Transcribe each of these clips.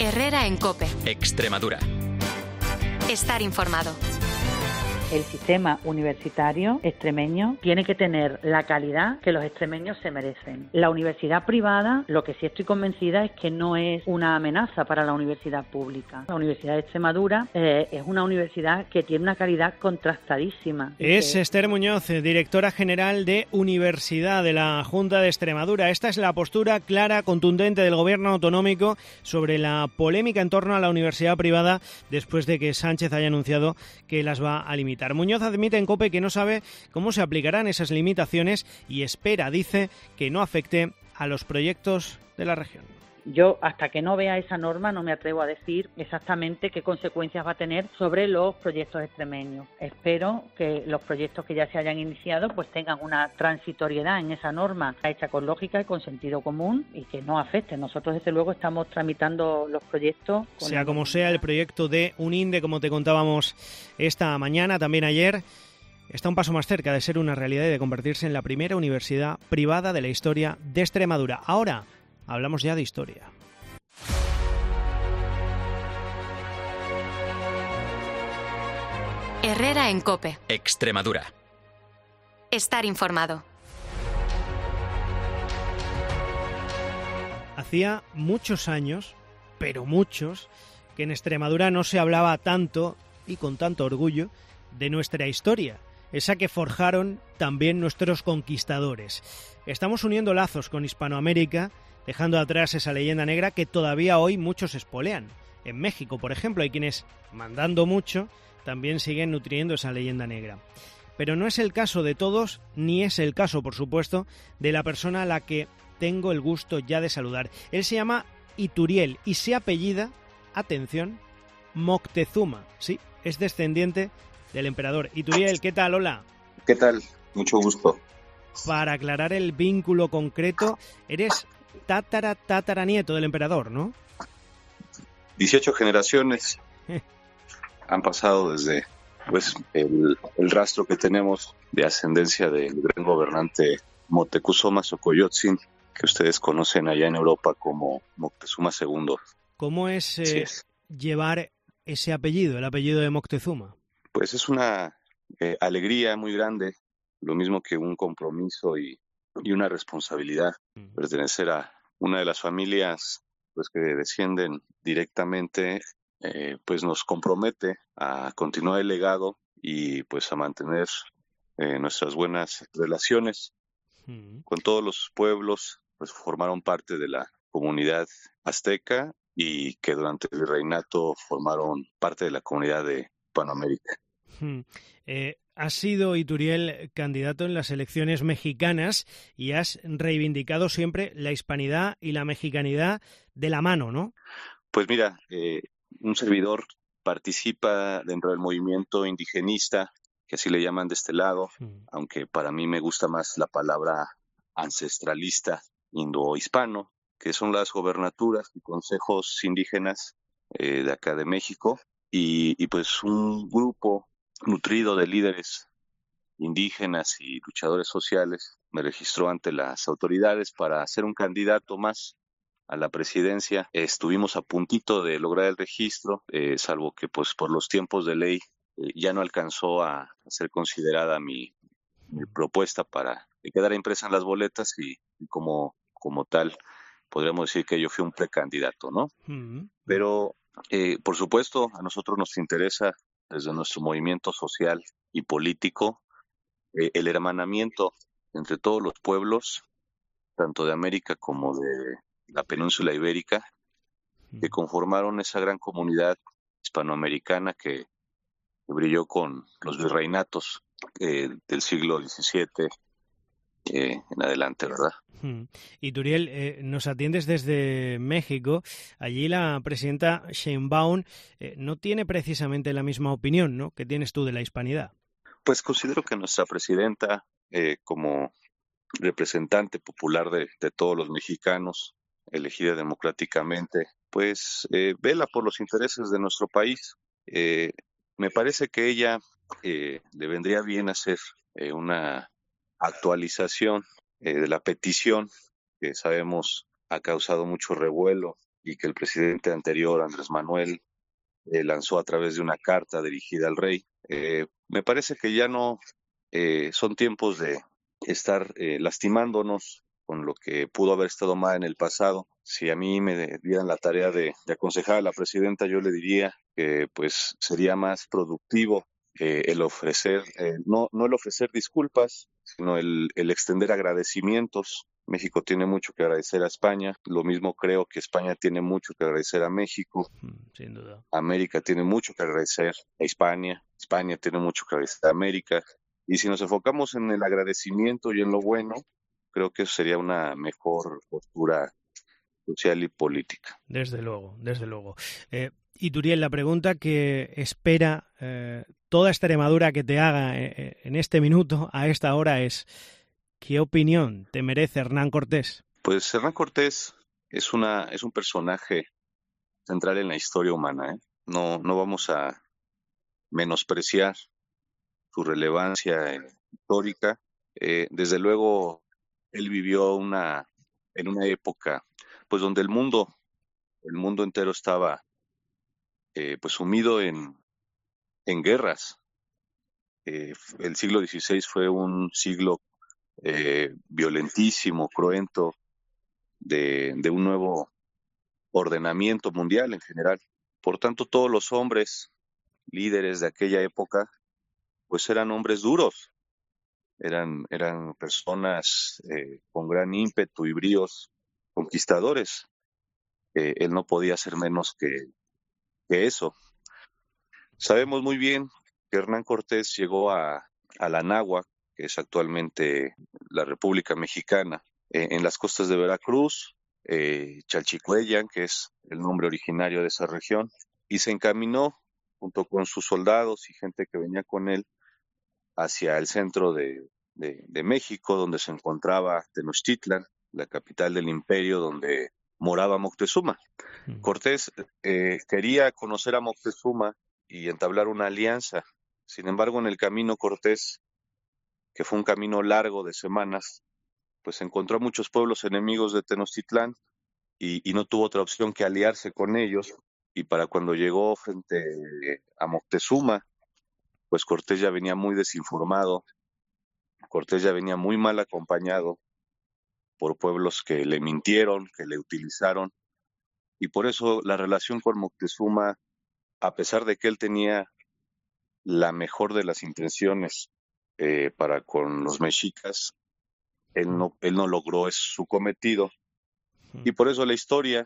Herrera en COPE. Extremadura. Estar informado. El sistema universitario extremeño tiene que tener la calidad que los extremeños se merecen. La universidad privada, lo que sí estoy convencida es que no es una amenaza para la universidad pública. La Universidad de Extremadura es una universidad que tiene una calidad contrastadísima. Es Esther Muñoz, directora general de Universidad de la Junta de Extremadura. Esta es la postura clara, contundente del gobierno autonómico sobre la polémica en torno a la universidad privada después de que Sánchez haya anunciado que las va a limitar. Muñoz admite en COPE que no sabe cómo se aplicarán esas limitaciones y espera, dice, que no afecte a los proyectos de la región. Yo, hasta que no vea esa norma, no me atrevo a decir exactamente qué consecuencias va a tener sobre los proyectos extremeños. Espero que los proyectos que ya se hayan iniciado pues tengan una transitoriedad en esa norma hecha con lógica y con sentido común y que no afecte. Nosotros, desde luego, estamos tramitando los proyectos. Sea como sea, el proyecto de UNINDE, como te contábamos esta mañana, también ayer, está un paso más cerca de ser una realidad y de convertirse en la primera universidad privada de la historia de Extremadura. Ahora hablamos ya de historia. Herrera en COPE. Extremadura. Estar informado. Hacía muchos años, pero muchos, que en Extremadura no se hablaba tanto y con tanto orgullo de nuestra historia, esa que forjaron también nuestros conquistadores. Estamos uniendo lazos con Hispanoamérica, dejando atrás esa leyenda negra que todavía hoy muchos espolean. En México, por ejemplo, hay quienes, mandando mucho, también siguen nutriendo esa leyenda negra. Pero no es el caso de todos, ni es el caso, por supuesto, de la persona a la que tengo el gusto ya de saludar. Él se llama Ituriel y se apellida, atención, Moctezuma. Sí, es descendiente del emperador. Ituriel, ¿qué tal? Hola. ¿Qué tal? Mucho gusto. Para aclarar el vínculo concreto, eres tataranieto del emperador, ¿no? 18 generaciones han pasado desde el rastro que tenemos de ascendencia del gran gobernante Moctezuma Xocoyotzin, que ustedes conocen allá en Europa como Moctezuma II. ¿Cómo es llevar ese apellido, el apellido de Moctezuma? Pues es una alegría muy grande, lo mismo que un compromiso y una responsabilidad. Pertenecer a una de las familias pues que descienden directamente pues nos compromete a continuar el legado y pues a mantener nuestras buenas relaciones con todos los pueblos pues formaron parte de la comunidad azteca y que durante el virreinato formaron parte de la comunidad de Hispanoamérica. Has sido, Ituriel, candidato en las elecciones mexicanas y has reivindicado siempre la hispanidad y la mexicanidad de la mano, ¿no? Pues mira, un servidor participa dentro del movimiento indigenista, que así le llaman de este lado, aunque para mí me gusta más la palabra ancestralista indohispano, que son las gobernaturas y consejos indígenas de acá de México, y pues un grupo nutrido de líderes indígenas y luchadores sociales me registró ante las autoridades para ser un candidato más a la presidencia. Estuvimos a puntito de lograr el registro, salvo que pues por los tiempos de ley ya no alcanzó a ser considerada mi propuesta para que quedara impresa en las boletas y como tal podríamos decir que yo fui un precandidato, ¿no? Pero por supuesto a nosotros nos interesa desde nuestro movimiento social y político el hermanamiento entre todos los pueblos, tanto de América como de la península ibérica, que conformaron esa gran comunidad hispanoamericana que brilló con los virreinatos del siglo XVII en adelante, ¿verdad? Ituriel, nos atiendes desde México. Allí la presidenta Sheinbaum no tiene precisamente la misma opinión, ¿no?, que tienes tú de la hispanidad. Pues considero que nuestra presidenta, como representante popular de todos los mexicanos, elegida democráticamente, pues vela por los intereses de nuestro país. Me parece que ella le vendría bien hacer una actualización de la petición que sabemos ha causado mucho revuelo y que el presidente anterior, Andrés Manuel, lanzó a través de una carta dirigida al rey. Me parece que ya no son tiempos de estar lastimándonos con lo que pudo haber estado mal en el pasado. Si a mí me dieran la tarea de aconsejar a la presidenta, yo le diría que pues sería más productivo el ofrecer, no el ofrecer disculpas, sino el extender agradecimientos. México tiene mucho que agradecer a España, lo mismo creo que España tiene mucho que agradecer a México. Sin duda. América tiene mucho que agradecer a España, España tiene mucho que agradecer a América, y si nos enfocamos en el agradecimiento y en lo bueno, creo que eso sería una mejor postura social y política. Desde luego, desde luego. Ituriel, la pregunta que espera toda Extremadura que te haga en este minuto, a esta hora, es ¿qué opinión te merece Hernán Cortés? Pues Hernán Cortés es un personaje central en la historia humana, ¿eh? No vamos a menospreciar su relevancia histórica. Desde luego, él vivió en una época pues donde el mundo entero estaba pues sumido en guerras. El siglo XVI fue un siglo violentísimo, cruento, de un nuevo ordenamiento mundial en general. Por tanto, todos los hombres líderes de aquella época pues eran hombres duros, eran personas con gran ímpetu y bríos conquistadores. Él no podía ser menos que eso. Sabemos muy bien que Hernán Cortés llegó a la Anáhuac, que es actualmente la República Mexicana, en las costas de Veracruz, Chalchicueyan, que es el nombre originario de esa región, y se encaminó junto con sus soldados y gente que venía con él hacia el centro de México, donde se encontraba Tenochtitlan, la capital del imperio, donde moraba Moctezuma. Cortés quería conocer a Moctezuma y entablar una alianza. Sin embargo, en el camino Cortés, que fue un camino largo de semanas, pues encontró a muchos pueblos enemigos de Tenochtitlán y no tuvo otra opción que aliarse con ellos. Y para cuando llegó frente a Moctezuma, pues Cortés ya venía muy desinformado, Cortés ya venía muy mal acompañado por pueblos que le mintieron, que le utilizaron, y por eso la relación con Moctezuma, a pesar de que él tenía la mejor de las intenciones para con los mexicas, él no logró su cometido, y por eso la historia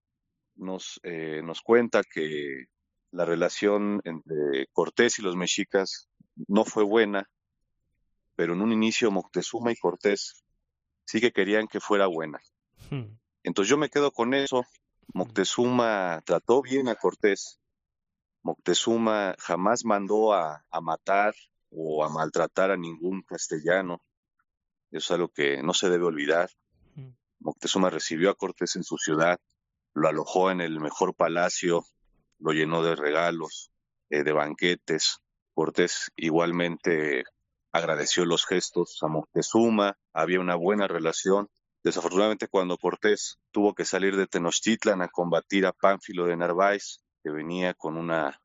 nos cuenta que la relación entre Cortés y los mexicas no fue buena, pero en un inicio Moctezuma y Cortés sí que querían que fuera buena. Entonces yo me quedo con eso. Moctezuma trató bien a Cortés. Moctezuma jamás mandó a matar o a maltratar a ningún castellano. Eso es algo que no se debe olvidar. Moctezuma recibió a Cortés en su ciudad, lo alojó en el mejor palacio, lo llenó de regalos, de banquetes. Cortés igualmente agradeció los gestos a Moctezuma, había una buena relación. Desafortunadamente, cuando Cortés tuvo que salir de Tenochtitlan a combatir a Pánfilo de Narváez, que venía con una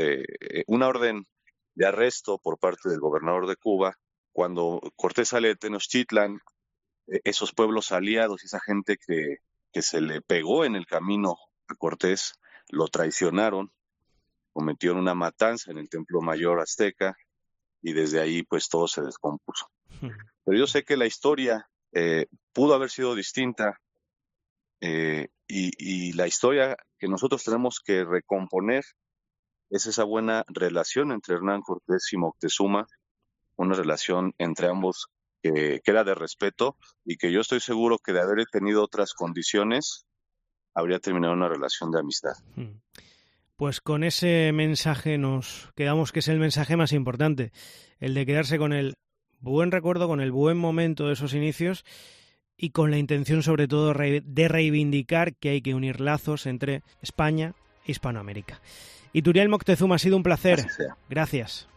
orden de arresto por parte del gobernador de Cuba, cuando Cortés sale de Tenochtitlan, esos pueblos aliados, esa gente que se le pegó en el camino a Cortés, lo traicionaron, cometieron una matanza en el Templo Mayor Azteca, y desde ahí pues todo se descompuso. Pero yo sé que la historia pudo haber sido distinta, y la historia que nosotros tenemos que recomponer es esa buena relación entre Hernán Cortés y Moctezuma, una relación entre ambos que era de respeto, y que yo estoy seguro que de haber tenido otras condiciones habría terminado una relación de amistad. Pues con ese mensaje nos quedamos, que es el mensaje más importante, el de quedarse con el buen recuerdo, con el buen momento de esos inicios, y con la intención sobre todo de reivindicar que hay que unir lazos entre España e Hispanoamérica. Ituriel Moctezuma, ha sido un placer. Así sea. Gracias.